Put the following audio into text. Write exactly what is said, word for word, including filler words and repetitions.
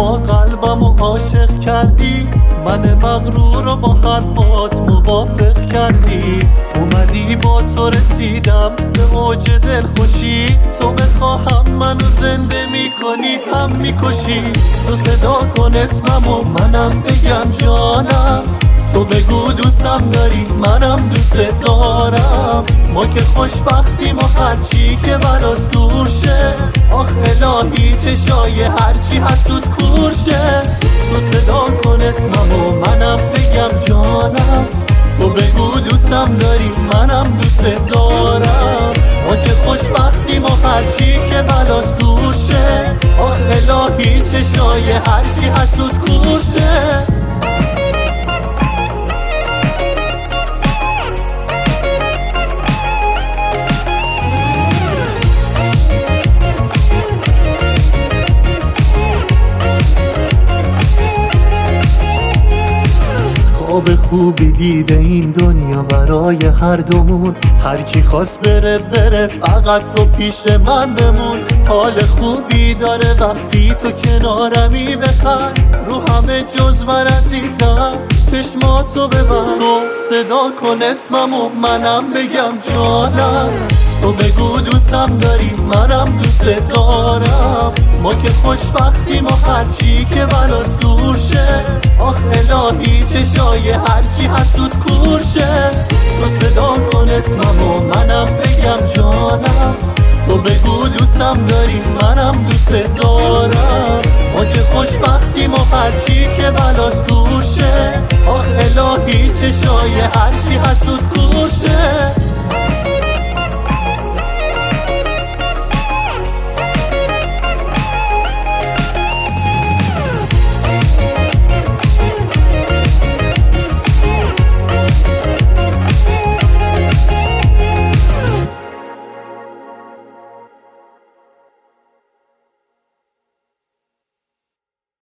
با قلبم و عاشق کردی، من مغرور رو با حرفات موافق کردی. اومدی با تو رسیدم به اوج دلخوشی، تو بخواهم منو زنده میکنی هم میکشی. تو صدا کن اسمم و منم بگم جانم، تو بگو دوستم داری منم دوست دارم. ما که خوشبختیم و هرچی که براست دور شه، آخ الهی چشای هرچی حسود کورشه. تو صدا کن اسمم و منم بگم جانم، تو بگو دوستم داری منم دوست دارم. ما که خوشبختیم و هرچی که بلاست دور شه، آخ الهی چشای هرچی حسود کورشه. خواب خوبی دیده این دنیا برای هر دومون، هر کی خواست بره بره فقط تو پیش من بمون. حال خوبی داره وقتی تو کنارمی، بخند رو همه جز من عزیزم چشماتو ببند. تو صدا کن اسمم و منم بگم جانم، تو بگو دوستم داری منم دوست دارم. ما که خوشبختیم و هرچی که بلاست دور شه، آخ الهی چشای هرچی حسود کورشه. تو صدا کن اسمم و منم بگم جانم، تو بگو دوستم داری منم دوست دارم. ما که خوشبختیم و هرچی که بلاست دور